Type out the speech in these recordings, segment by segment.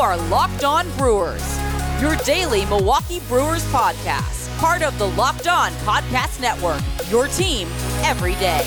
are Locked On Brewers, your daily Milwaukee Brewers podcast, part of the Locked On Podcast Network, your team every day.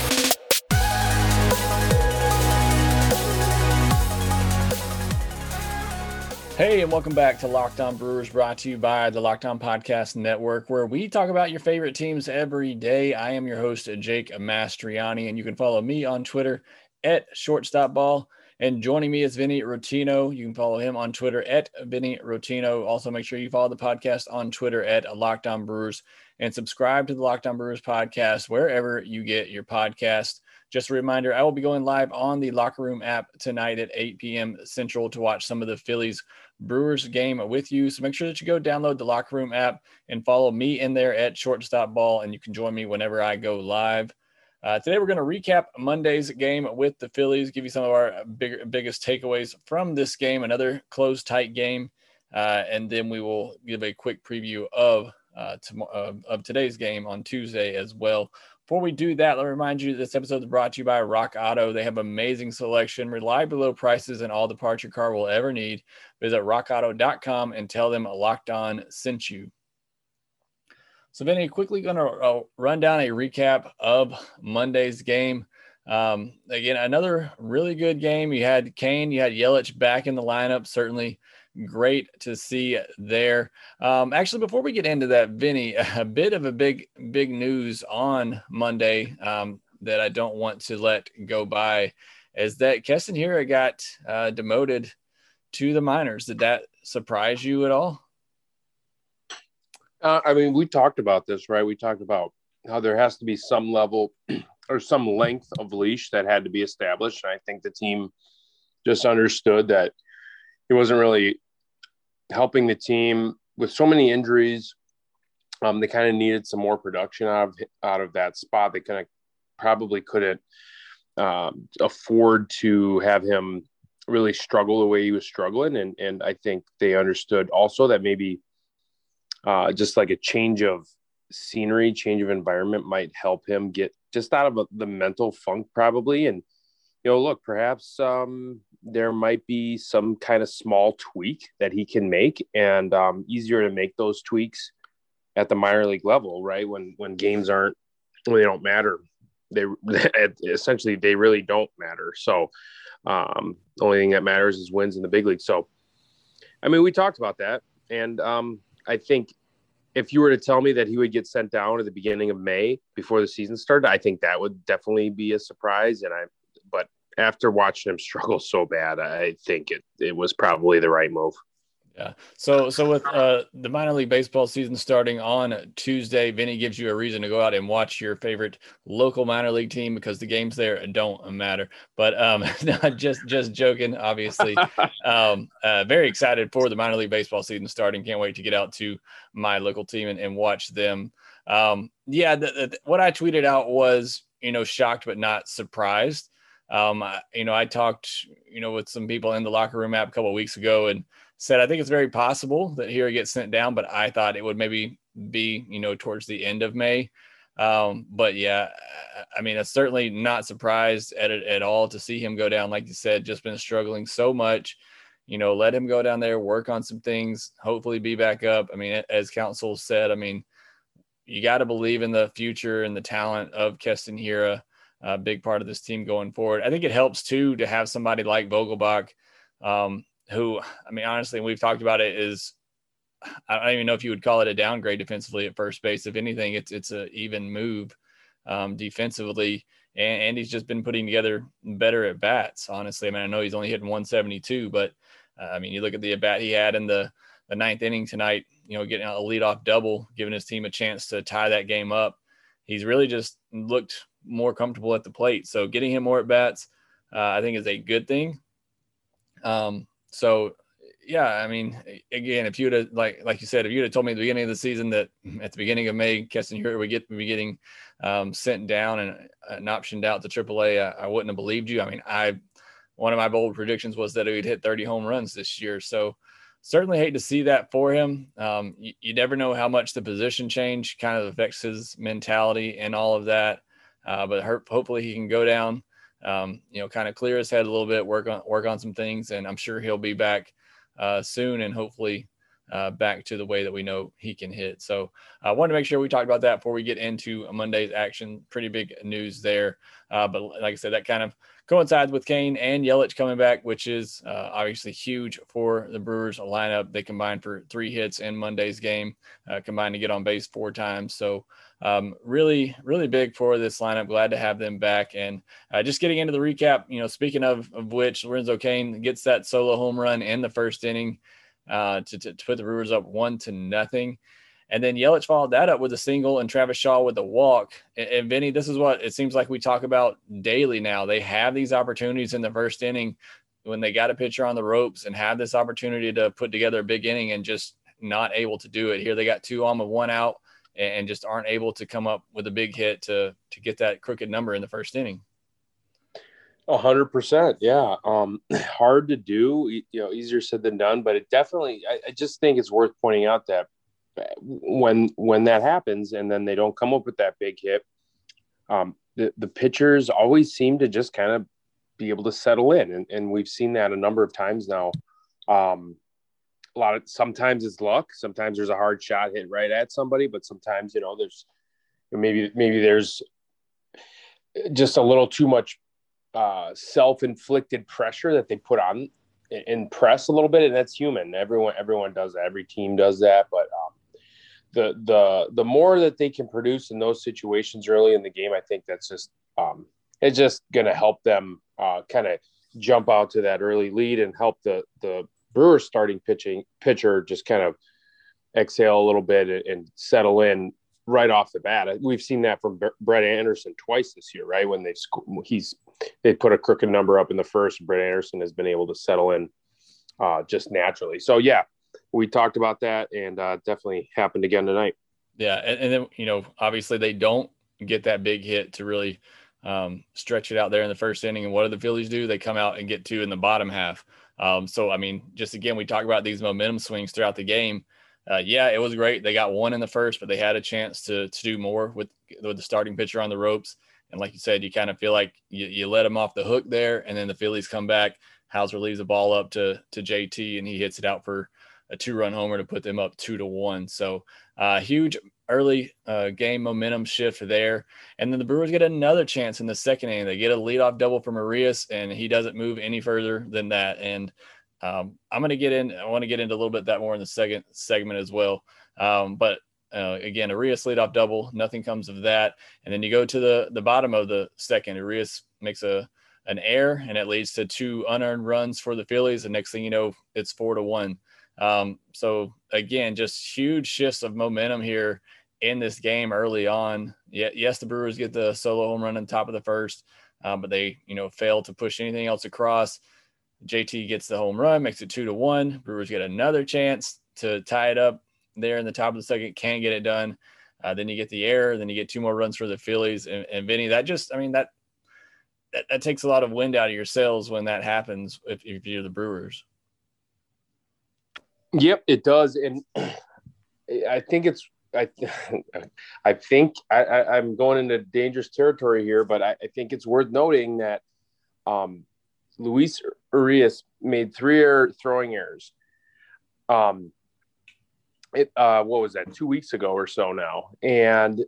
Hey, and welcome back to Locked On Brewers, brought to you by the Locked On Podcast Network, where we talk about your favorite teams every day. I am your host, Jake Mastriani, and you can follow me on Twitter at ShortstopBall. And joining me is Vinny Rotino. You can follow him on Twitter at Vinny Rotino. Also, make sure you follow the podcast on Twitter at Locked On Brewers and subscribe to the Locked On Brewers podcast wherever you get your podcast. Just a reminder, I will be going live on the Locker Room app tonight at 8 p.m. Central to watch some of the Phillies Brewers game with you. So make sure that you go download the Locker Room app and follow me in there at ShortstopBall, and you can join me whenever I go live. Today, we're going to recap Monday's game with the Phillies, give you some of our biggest takeaways from this game, another close, tight game, and then we will give a quick preview of today's game on Tuesday as well. Before we do that, let me remind you this episode is brought to you by Rock Auto. They have amazing selection, reliably low prices, and all the parts your car will ever need. Visit rockauto.com and tell them Locked On sent you. So, Vinny, quickly going to run down a recap of Monday's game. Again, another really good game. You had Kane, you had Yelich back in the lineup. Certainly great to see there. Actually, before we get into that, Vinny, a bit of a big news on Monday that I don't want to let go by is that Keston Hiura got demoted to the minors. Did that surprise you at all? I mean, we talked about this, right? We talked about how there has to be some level or some length of leash that had to be established. And I think the team just understood that it wasn't really helping the team with so many injuries. They kind of needed some more production out of that spot. They probably couldn't afford to have him really struggle the way he was struggling. And I think they understood also that maybe just like a change of scenery, change of environment might help him get just out of the mental funk probably. And, look, perhaps there might be some kind of small tweak that he can make, and easier to make those tweaks at the minor league level, right? When games they don't matter. Essentially they really don't matter. So the only thing that matters is wins in the big league. So, I mean, we talked about that. And I think if you were to tell me that he would get sent down at the beginning of May before the season started, I think that would definitely be a surprise. But after watching him struggle so bad, I think it was probably the right move. Yeah. So with the minor league baseball season starting on Tuesday, Vinny gives you a reason to go out and watch your favorite local minor league team because the games there don't matter. But not just joking, obviously. Very excited for the minor league baseball season starting. Can't wait to get out to my local team and watch them. What I tweeted out was, shocked but not surprised. I talked, with some people in the Locker Room app a couple of weeks ago and said, I think it's very possible that Hiura gets sent down, but I thought it would maybe be, towards the end of May. But yeah, I mean, it's certainly not surprised at all to see him go down. Like you said, just been struggling so much, let him go down there, work on some things, hopefully be back up. I mean, as Counsell said, I mean, you got to believe in the future and the talent of Keston Hiura, a big part of this team going forward. I think it helps too to have somebody like Vogelbach, who, I mean, honestly, we've talked about it, is I don't even know if you would call it a downgrade defensively at first base. If anything, it's an even move defensively, and he's just been putting together better at bats. Honestly, I mean, I know he's only hitting 172, but I mean, you look at the at bat he had in the ninth inning tonight. Getting a leadoff double, giving his team a chance to tie that game up. He's really just looked more comfortable at the plate. So getting him more at bats, I think, is a good thing. So yeah, I mean, again, if you would have, like you said, if you would have told me at the beginning of the season that at the beginning of May, Keston Hiura would be getting sent down and optioned out to AAA, I wouldn't have believed you. I mean, one of my bold predictions was that he would hit 30 home runs this year. So certainly hate to see that for him. You never know how much the position change kind of affects his mentality and all of that. But hopefully he can go down, kind of clear his head a little bit, work on some things, and I'm sure he'll be back soon, and hopefully back to the way that we know he can hit. So I wanted to make sure we talked about that before we get into Monday's action. Pretty big news there. But like I said, that kind of coincides with Kane and Yelich coming back, which is obviously huge for the Brewers lineup. They combined for 3 hits in Monday's game, combined to get on base 4 times. So really, really big for this lineup. Glad to have them back. And just getting into the recap, speaking of which, Lorenzo Cain gets that solo home run in the first inning to put the Brewers up 1-0. And then Yelich followed that up with a single and Travis Shaw with a walk. And Vinny, this is what it seems like we talk about daily now. They have these opportunities in the first inning when they got a pitcher on the ropes and have this opportunity to put together a big inning and just not able to do it. Here they got 2 on with 1 out and just aren't able to come up with a big hit to get that crooked number in the first inning. 100%. Yeah. Hard to do, easier said than done, but it definitely, I just think it's worth pointing out that when that happens and then they don't come up with that big hit, the pitchers always seem to just kind of be able to settle in. And we've seen that a number of times now. Sometimes it's luck. Sometimes there's a hard shot hit right at somebody, but sometimes, there's maybe there's just a little too much self-inflicted pressure that they put on and press a little bit. And that's human. Everyone does that. Every team does that. But the more that they can produce in those situations early in the game, I think that's just it's just going to help them kind of jump out to that early lead and help the Brewers starting pitcher just kind of exhale a little bit and settle in right off the bat. We've seen that from Brett Anderson twice this year, right? When they put a crooked number up in the first, Brett Anderson has been able to settle in just naturally. So yeah, we talked about that, and definitely happened again tonight. Yeah. And then, obviously they don't get that big hit to really stretch it out there in the first inning. And what do the Phillies do? They come out and get 2 in the bottom half. So, I mean, just again, we talk about these momentum swings throughout the game. Yeah, it was great. They got 1 in the first, but they had a chance to do more with the starting pitcher on the ropes. And like you said, you kind of feel like you let them off the hook there, and then the Phillies come back. Hauser leaves the ball up to JT, and he hits it out for a 2-run homer to put them up 2-1. So huge early game momentum shift there. And then the Brewers get another chance in the second inning. They get a leadoff double from Arias, and he doesn't move any further than that. And I want to get into a little bit that more in the second segment as well. But again, Arias leadoff double, nothing comes of that. And then you go to the bottom of the second, Arias makes an error, and it leads to 2 unearned runs for the Phillies. The next thing you know, it's 4-1. So again, just huge shifts of momentum here in this game early on. Yes, the Brewers get the solo home run on top of the first, but they, fail to push anything else across. JT gets the home run, makes it 2-1. Brewers get another chance to tie it up there in the top of the second, can't get it done. Then you get the error, then you get 2 more runs for the Phillies. And Vinny, that just, that takes a lot of wind out of your sails when that happens if you're the Brewers. Yep, it does. And I think I'm going into dangerous territory here, but I think it's worth noting that Luis Urias made 3 throwing errors. What was that, 2 weeks ago or so now? And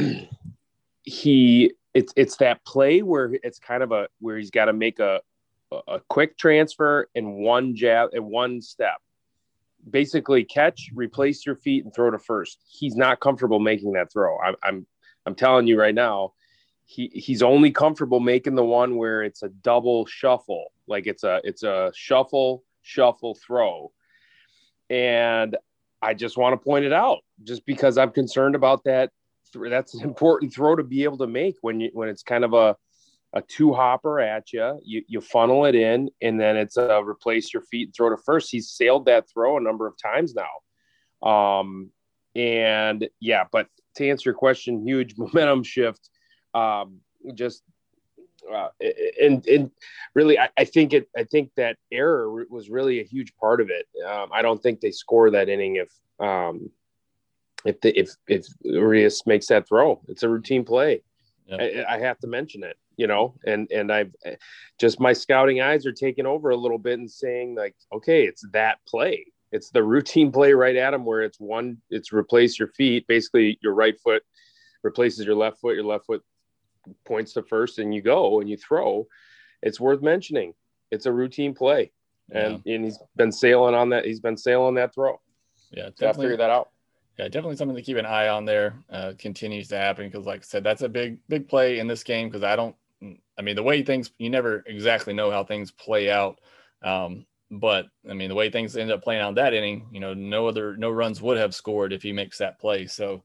it's that play where it's kind of where he's got to make a quick transfer in one jab and one step. Basically catch, replace your feet, and throw to first. He's not comfortable making that throw. I'm telling you right now, he's only comfortable making the one where it's a double shuffle, like it's a shuffle throw. And I just want to point it out, just because I'm concerned about that. That's an important throw to be able to make when it's kind of a 2-hopper at you. You funnel it in, and then it's a replace your feet and throw to first. He's sailed that throw a number of times now. And yeah, but to answer your question, huge momentum shift. And really, I think that error was really a huge part of it. I don't think they score that inning if Urias makes that throw. It's a routine play. Yep. I have to mention it. and I've just, my scouting eyes are taking over a little bit and saying like, okay, it's that play. It's the routine play right at him where it's replace your feet. Basically your right foot replaces your left foot points to first and you go and you throw. It's worth mentioning. It's a routine play. And he's been sailing on that. He's been sailing that throw. Yeah, definitely figure that out. Yeah, definitely something to keep an eye on there. Continues to happen because, like I said, that's a big play in this game because the way things, you never exactly know how things play out. But the way things end up playing out that inning, no runs would have scored if he makes that play. So,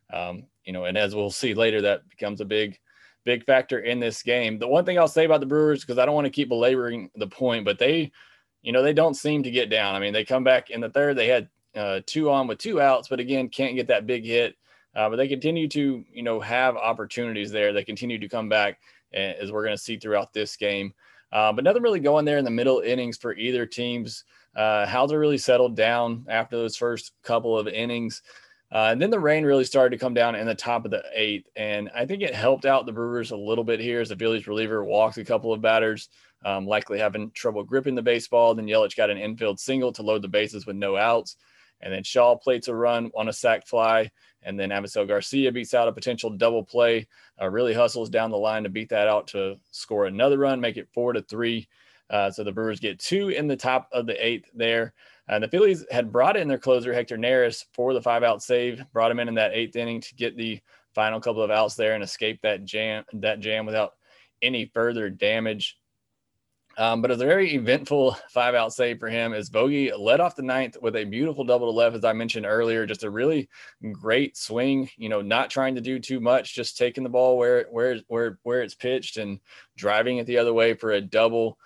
and as we'll see later, that becomes a big factor in this game. The one thing I'll say about the Brewers, because I don't want to keep belaboring the point, but they don't seem to get down. They come back in the third. They had 2 on with 2 outs, but again, can't get that big hit. But they continue to, have opportunities there. They continue to come back, as we're going to see throughout this game. But nothing really going there in the middle innings for either teams. Hauser really settled down after those first couple of innings. And then the rain really started to come down in the top of the 8th. And I think it helped out the Brewers a little bit here as the Phillies reliever walked a couple of batters, likely having trouble gripping the baseball. Then Yelich got an infield single to load the bases with no outs. And then Shaw plates a run on a sac fly. And then Avisail Garcia beats out a potential double play, really hustles down the line to beat that out to score another run, make it 4-3. So the Brewers get 2 in the top of the 8th there. The Phillies had brought in their closer, Hector Neris, for the 5-out save, brought him in that 8th inning to get the final couple of outs there and escape that jam without any further damage. But it was a very eventful 5-out save for him as Bogey led off the 9th with a beautiful double to left, as I mentioned earlier. Just a really great swing, not trying to do too much, just taking the ball where it's pitched and driving it the other way for a double.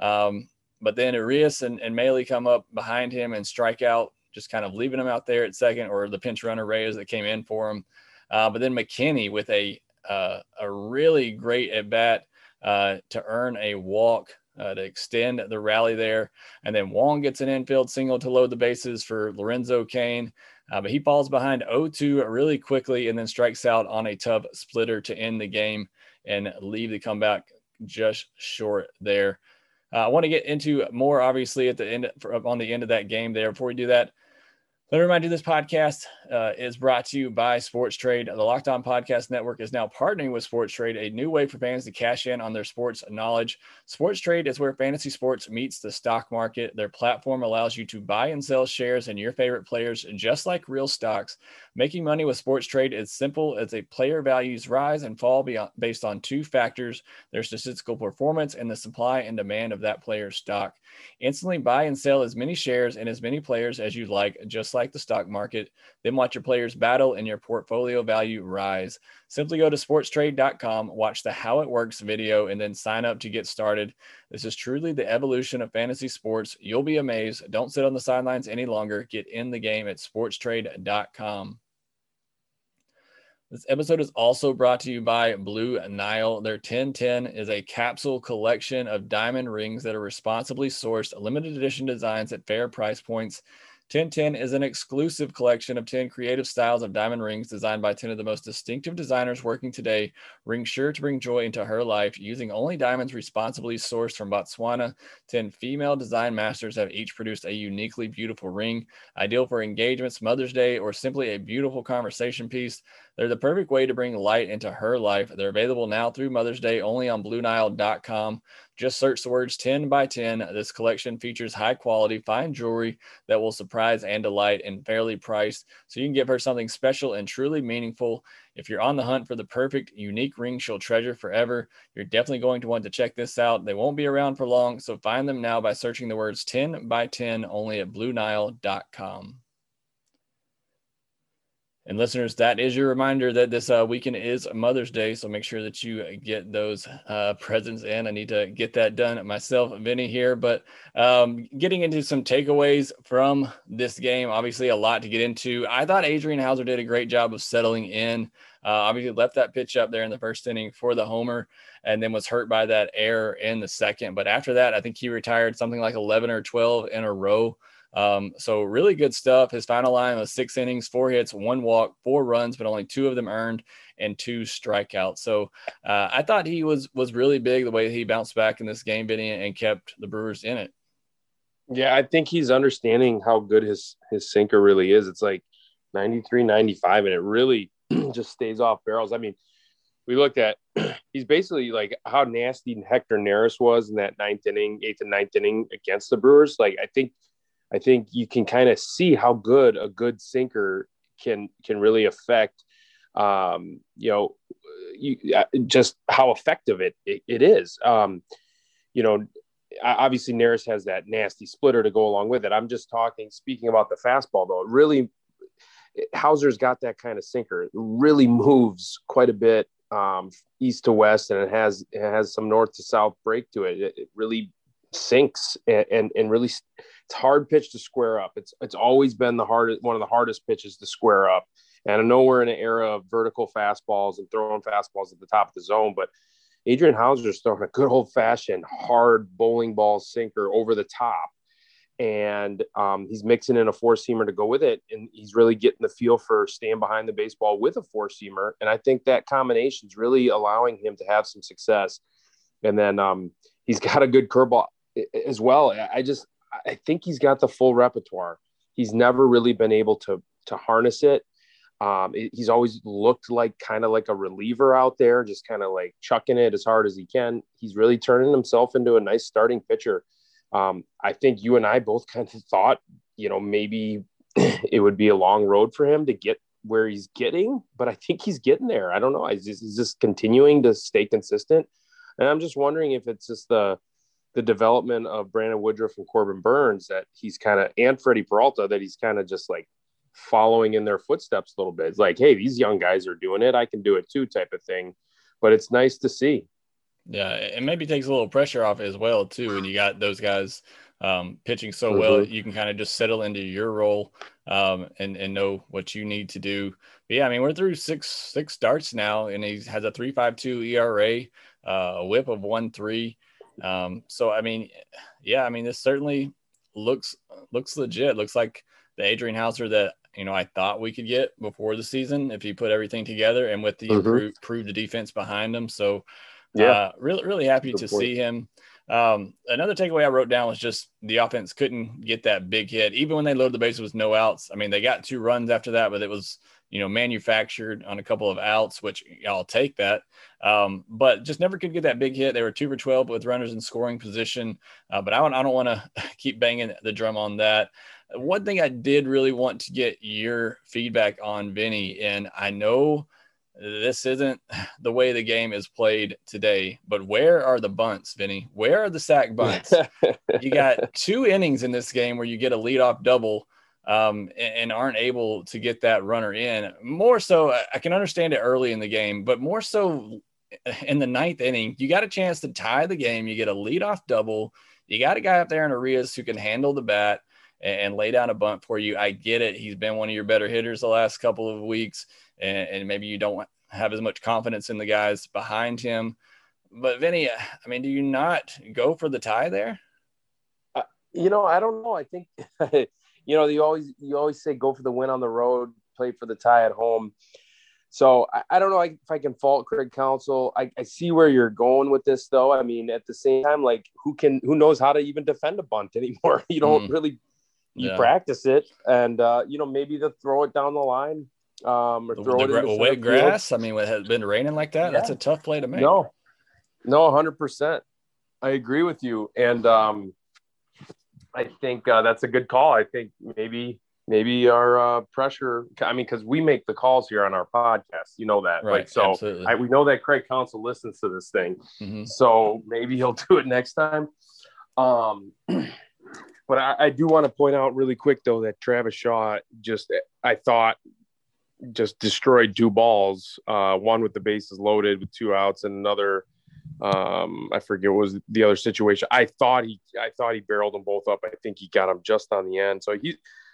But then Urias and Maile come up behind him and strike out, just kind of leaving him out there at second, or the pinch runner Reyes that came in for him. But then McKinney with a really great at bat to earn a walk, to extend the rally there. And then Wong gets an infield single to load the bases for Lorenzo Cain. But he falls behind 0-2 really quickly and then strikes out on a tough splitter to end the game and leave the comeback just short there. I want to get into more, obviously, at the end, on the end of that game there. Before we do that, let me remind you, this podcast is brought to you by Sports Trade. The Locked On Podcast Network is now partnering with Sports Trade, a new way for fans to cash in on their sports knowledge. Sports Trade is where fantasy sports meets the stock market. Their platform allows you to buy and sell shares in your favorite players, just like real stocks. Making money with Sports Trade is simple as a player values rise and fall based on 2 factors: their statistical performance and the supply and demand of that player's stock. Instantly buy and sell as many shares and as many players as you like, just like the stock market. Then watch your players battle and your portfolio value rise. Simply go to sportstrade.com, watch the How It Works video, and then sign up to get started. This is truly the evolution of fantasy sports. You'll be amazed. Don't sit on the sidelines any longer. Get in the game at sportstrade.com. This episode is also brought to you by Blue Nile. Their 1010 is a capsule collection of diamond rings that are responsibly sourced, limited edition designs at fair price points. 1010 is an exclusive collection of 10 creative styles of diamond rings designed by 10 of the most distinctive designers working today. Rings sure to bring joy into her life. Using only diamonds responsibly sourced from Botswana, 10 female design masters have each produced a uniquely beautiful ring, ideal for engagements, Mother's Day, or simply a beautiful conversation piece. They're the perfect way to bring light into her life. They're available now through Mother's Day only on BlueNile.com. Just search the words 10 by 10. This collection features high quality, fine jewelry that will surprise and delight, and fairly priced, so you can give her something special and truly meaningful. If you're on the hunt for the perfect, unique ring she'll treasure forever, you're definitely going to want to check this out. They won't be around for long, so find them now by searching the words 10 by 10 only at BlueNile.com. And listeners, that is your reminder that this weekend is Mother's Day, so make sure that you get those presents in. I need to get that done myself, Vinny here. But getting into some takeaways from this game, obviously a lot to get into. I thought Adrian Hauser did a great job of settling in. Obviously left that pitch up there in the first inning for the homer, and then was hurt by that error in the second. But after that, I think he retired something like 11 or 12 in a row. So really good stuff. His final line was 6 innings, 4 hits, 1 walk, 4 runs, but only 2 of them earned and 2 strikeouts. So I thought he was really big the way he bounced back in this game, Vinny, and kept the Brewers in it. Yeah, I think he's understanding how good his sinker really is. It's like 93, 95, and it really just stays off barrels. I mean, we looked at he's basically like how nasty Hector Neris was in that 8th and 9th inning against the Brewers. Like I think you can kind of see how good a good sinker can really affect just how effective it is. Obviously Neris has that nasty splitter to go along with it. I'm just speaking about the fastball though. It really, Hauser's got that kind of sinker. It really moves quite a bit east to west, and it has some north to south break to it. It really sinks and really, it's hard pitch to square up. It's always been one of the hardest pitches to square up. And I know we're in an era of vertical fastballs and throwing fastballs at the top of the zone, but Adrian Hauser's throwing a good old-fashioned hard bowling ball sinker over the top. And he's mixing in a four-seamer to go with it, and he's really getting the feel for staying behind the baseball with a four-seamer. And I think that combination is really allowing him to have some success. And then he's got a good curveball as well. I think he's got the full repertoire. He's never really been able to harness it. He's always looked like kind of like a reliever out there, just kind of like chucking it as hard as he can. He's really turning himself into a nice starting pitcher. I think you and I both kind of thought, maybe it would be a long road for him to get where he's getting, but I think he's getting there. I don't know. He's just continuing to stay consistent. And I'm just wondering if it's just the development of Brandon Woodruff and Corbin Burns that he's kind of, and Freddie Peralta, that he's kind of just like following in their footsteps a little bit. It's like, hey, these young guys are doing it, I can do it too, type of thing. But it's nice to see. Yeah, it maybe takes a little pressure off as well too, when you got those guys pitching so well. You can kind of just settle into your role and know what you need to do. But yeah, I mean, we're through six starts now, and he has a 3.52 ERA, a WHIP of 1.3. So I mean, yeah, I mean, this certainly looks legit. Looks like the Adrian Hauser that I thought we could get before the season if he put everything together, and with the improved defense behind him. So really happy to see him. Another takeaway I wrote down was just the offense couldn't get that big hit, even when they loaded the bases with no outs. I mean, they got 2 runs after that, but it was manufactured on a couple of outs, which I'll take that. But just never could get that big hit. They were 2 for 12 with runners in scoring position. But I don't want to keep banging the drum on that. One thing I did really want to get your feedback on, Vinny, and I know this isn't the way the game is played today, but where are the bunts, Vinny? Where are the sack bunts? You got 2 innings in this game where you get a leadoff double and aren't able to get that runner in. More so, I can understand it early in the game, but more so in the 9th inning, you got a chance to tie the game. You get a leadoff double. You got a guy up there in Arias who can handle the bat and lay down a bunt for you. I get it. He's been one of your better hitters the last couple of weeks, and maybe you don't have as much confidence in the guys behind him. But Vinny, I mean, do you not go for the tie there? I don't know. I think, you always say go for the win on the road, play for the tie at home. So I don't know if I can fault Craig Counsell. I see where you're going with this, though. I mean, at the same time, like who knows how to even defend a bunt anymore? You don't really. You practice it, and maybe to throw it down the line, or throw it in the wet grass. I mean, it has been raining like that. Yeah. That's a tough play to make. No, 100%. I agree with you, and I think that's a good call. I think maybe our pressure. I mean, because we make the calls here on our podcast, you know that, right? So absolutely. We know that Craig Counsell listens to this thing, so maybe he'll do it next time. But I do want to point out really quick, though, that Travis Shaw I thought destroyed 2 balls, one with the bases loaded with 2 outs, and another, I forget what was the other situation. I thought he barreled them both up. I think he got them just on the end. So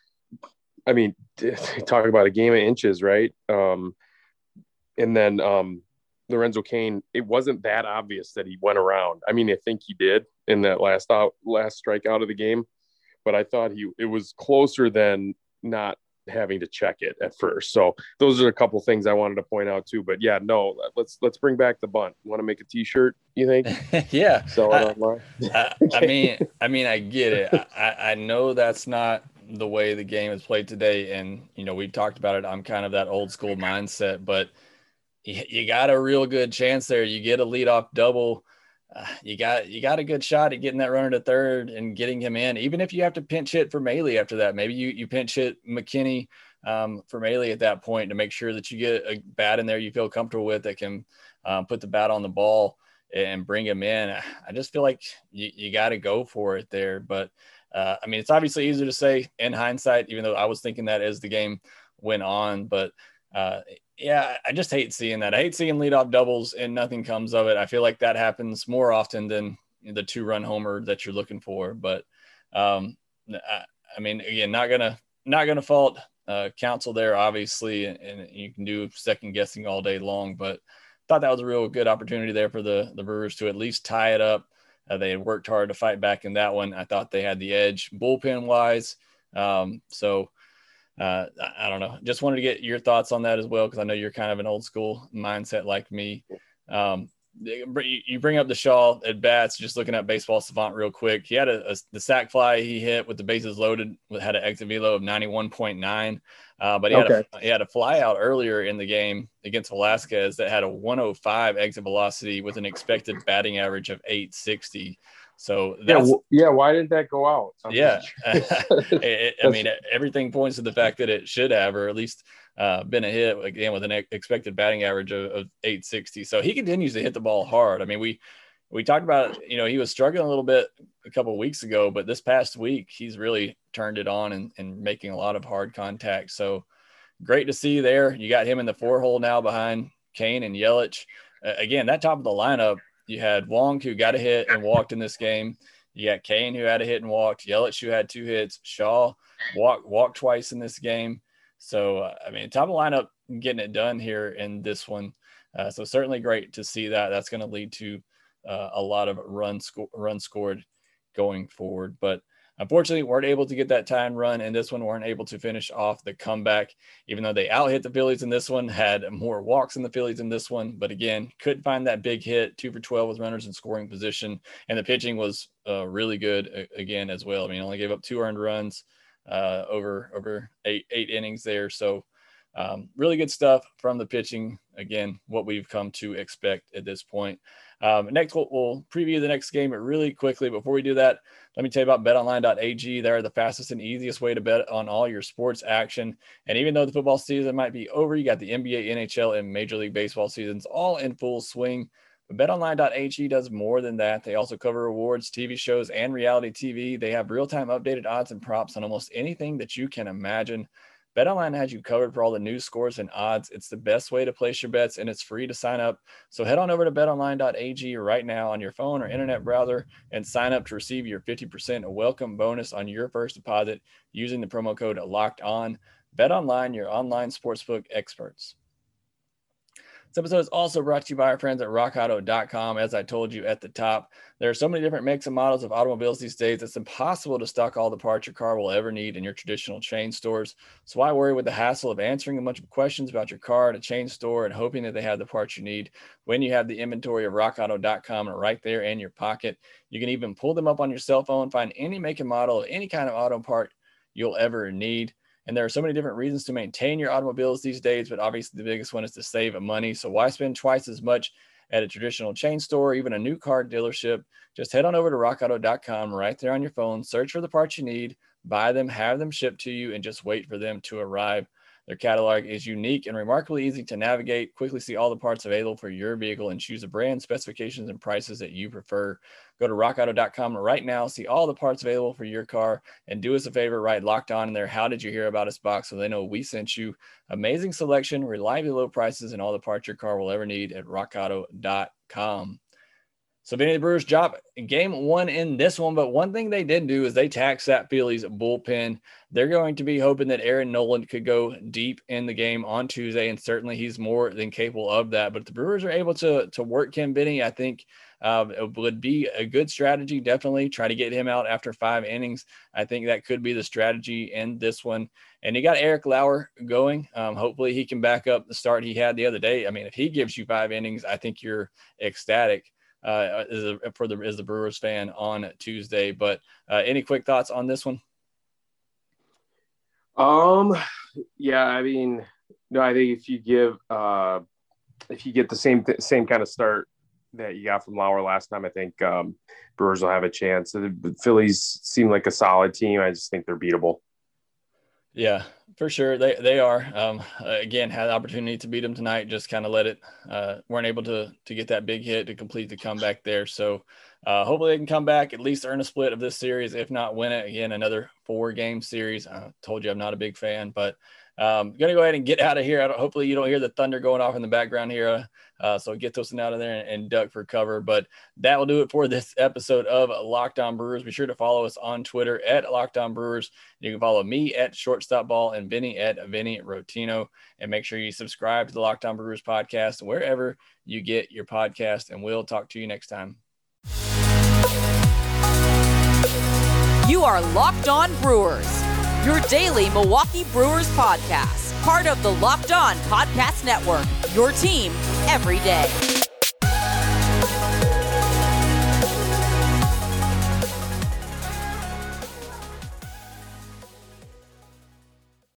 talk about a game of inches, right? And then Lorenzo Cain, it wasn't that obvious that he went around. I mean, I think he did in that last strikeout of the game. but I thought it was closer than not having to check it at first. So those are a couple things I wanted to point out too. But yeah, no, let's bring back the bunt. Want to make a T-shirt? You think? Yeah. Sell it online. I get it. I know that's not the way the game is played today, and we've talked about it. I'm kind of that old school mindset, but you got a real good chance there. You get a leadoff double. You got a good shot at getting that runner to third and getting him in, even if you have to pinch hit for Maile after that. Maybe you pinch hit McKinney for Maile at that point to make sure that you get a bat in there you feel comfortable with that can put the bat on the ball and bring him in. I just feel like you got to go for it there. But it's obviously easier to say in hindsight, even though I was thinking that as the game went on. But yeah, I just hate seeing that. I hate seeing leadoff doubles and nothing comes of it. I feel like that happens more often than the 2-run homer that you're looking for. But again, not gonna fault Counsell there, obviously, and you can do second guessing all day long. But thought that was a real good opportunity there for the Brewers to at least tie it up. They had worked hard to fight back in that one. I thought they had the edge bullpen wise. I don't know. Just wanted to get your thoughts on that as well, because I know you're kind of an old school mindset like me. You bring up the Shaw at bats, just looking at Baseball Savant real quick. He had the sac fly he hit with the bases loaded, had an exit velo of 91.9. But he had a fly out earlier in the game against Velasquez that had a 105 exit velocity with an expected batting average of 860. So why didn't that go out? Everything points to the fact that it should have, or at least been a hit again with an expected batting average of 860. So he continues to hit the ball hard. I mean, we talked about, he was struggling a little bit a couple of weeks ago, but this past week he's really turned it on and making a lot of hard contact. So great to see there. You got him in the 4-hole now behind Cain and Yelich. Again, that top of the lineup, you had Wong, who got a hit and walked in this game. You got Cain, who had a hit and walked. Yelich, who had 2 hits. Shaw walked twice in this game. So, top of the lineup getting it done here in this one. So certainly great to see that. That's going to lead to a lot of runs scored going forward. But unfortunately, weren't able to get that time run in this one. Weren't able to finish off the comeback, even though they out-hit the Phillies in this one, had more walks than the Phillies in this one. But again, couldn't find that big hit, 2 for 12 with runners in scoring position. And the pitching was really good again as well. Only gave up 2 earned runs over eight innings there. So really good stuff from the pitching. Again, what we've come to expect at this point. Next, we'll preview the next game really quickly. Before we do that, let me tell you about betonline.ag. They're the fastest and easiest way to bet on all your sports action. And even though the football season might be over, you got the NBA, NHL, and Major League Baseball seasons all in full swing. But betonline.ag does more than that. They also cover awards, TV shows, and reality TV. They have real-time updated odds and props on almost anything that you can imagine. BetOnline has you covered for all the news, scores, and odds. It's the best way to place your bets, and it's free to sign up. So head on over to betonline.ag right now on your phone or internet browser and sign up to receive your 50% welcome bonus on your first deposit using the promo code LOCKEDON. BetOnline, your online sportsbook experts. This episode is also brought to you by our friends at rockauto.com. As I told you at the top, there are so many different makes and models of automobiles these days, it's impossible to stock all the parts your car will ever need in your traditional chain stores. So why worry with the hassle of answering a bunch of questions about your car at a chain store and hoping that they have the parts you need when you have the inventory of rockauto.com right there in your pocket? You can even pull them up on your cell phone, find any make and model of any kind of auto part you'll ever need. And there are so many different reasons to maintain your automobiles these days, but obviously the biggest one is to save money. So why spend twice as much at a traditional chain store, or even a new car dealership? Just head on over to rockauto.com right there on your phone, search for the parts you need, buy them, have them shipped to you, and just wait for them to arrive. Their catalog is unique and remarkably easy to navigate. Quickly see all the parts available for your vehicle and choose a brand, specifications, and prices that you prefer. Go to rockauto.com right now, see all the parts available for your car, and do us a favor, write Locked On in there, how did you hear about us box, so they know we sent you. Amazing selection, reliably low prices, and all the parts your car will ever need at rockauto.com. So Vinny, the Brewers drop game one in this one, but one thing they did do is they taxed that Phillies bullpen. They're going to be hoping that Aaron Nolan could go deep in the game on Tuesday, and certainly he's more than capable of that. But if the Brewers are able to work Kim Vinny, I think it would be a good strategy. Definitely try to get him out after 5 innings. I think that could be the strategy in this one. And you got Eric Lauer going. Hopefully he can back up the start he had the other day. I mean, if he gives you 5 innings, I think you're ecstatic as the Brewers fan on Tuesday. But any quick thoughts on this one? Yeah, I mean, no, I think if you get the same kind of start that you got from Lauer last time, I think Brewers will have a chance. The Phillies seem like a solid team. I just think they're beatable. Yeah, for sure. They are. Again, had the opportunity to beat them tonight, just kind of let it, weren't able to get that big hit to complete the comeback there. So hopefully they can come back, at least earn a split of this series, if not win it. Again, another 4-game series. I told you I'm not a big fan, but I'm going to go ahead and get out of here. Hopefully you don't hear the thunder going off in the background here. So get Tosin out of there and duck for cover. But that will do it for this episode of Locked On Brewers. Be sure to follow us on Twitter at Locked On Brewers. You can follow me at Shortstop Ball and Vinny at Vinny Rotino. And make sure you subscribe to the Locked On Brewers podcast wherever you get your podcast. And we'll talk to you next time. You are Locked On Brewers, your daily Milwaukee Brewers podcast. Part of the Locked On Podcast Network, your team every day.